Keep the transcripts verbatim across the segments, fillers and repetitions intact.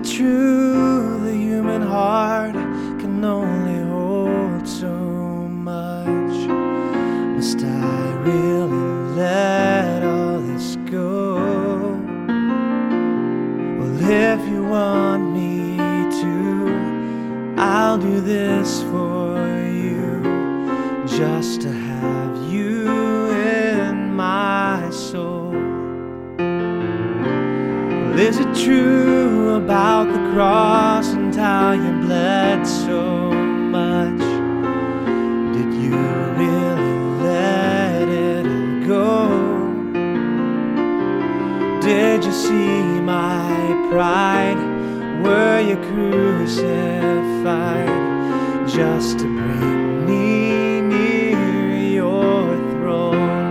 it true the human heart can only hold so much? Must I really let all this go? Well, if you want me to, I'll do this for you, just to have you in my soul. Well, is it true about the cross and how you bled so much? Did you really let it all go? Did you see my pride? Were you crucified just to bring me near your throne?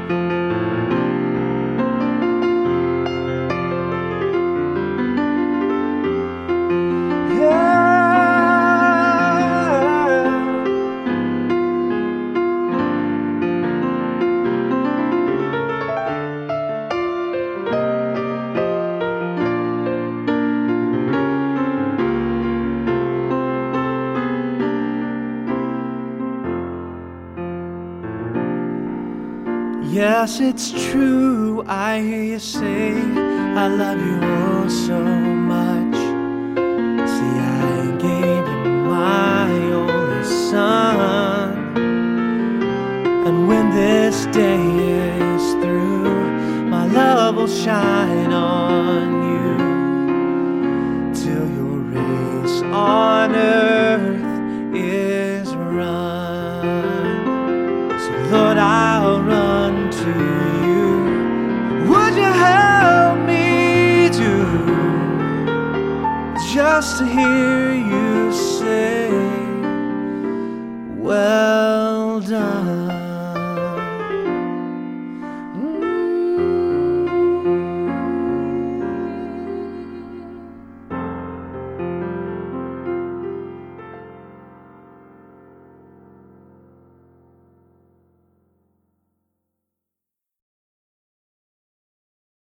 Yes, it's true, I hear you say I love you oh so much. See, I gave you my only son, and when this day is through, my love will shine on you till your race on earth is run. So Lord, I'll run to you. Would you help me to just to hear you say, well done?